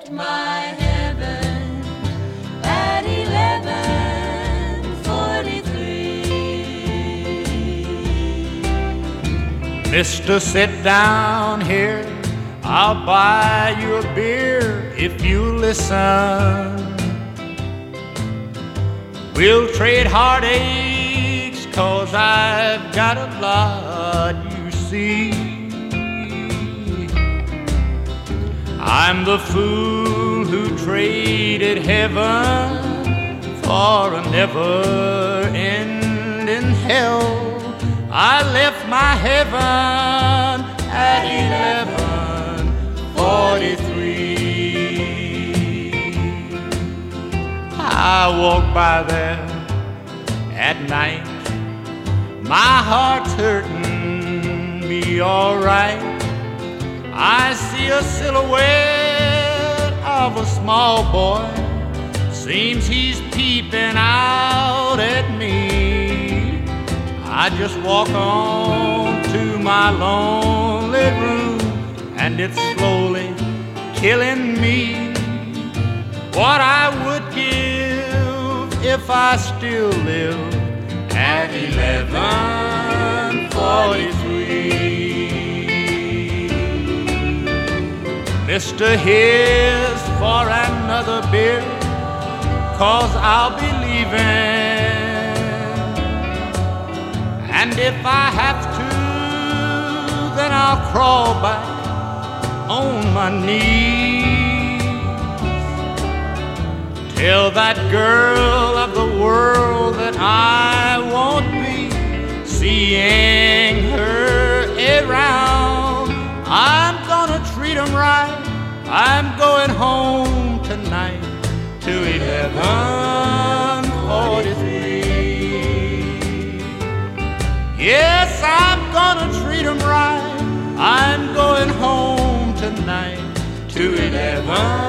my heaven at 11:43. Mister, sit down here, I'll buy you a beer if you listen. We'll trade heartaches, 'cause I've got a lot, you see. I'm the fool who traded heaven for a never-ending hell. I left my heaven at 11:43. I walk by there at night, my heart's hurting me alright. I see a silhouette of a small boy, seems he's peeping out at me. I just walk on to my lonely room, and it's slowly killing me. What I would give if I still live at 11:43. Mister, here's for another beer, 'cause I'll be leaving. And if I have to, then I'll crawl back on my knees. Tell that girl of the world that I won't be seeing her around. I'm gonna treat 'em right, I'm going home tonight to 11:43. Yes, I'm gonna treat 'em right, I'm going home tonight to 11:43.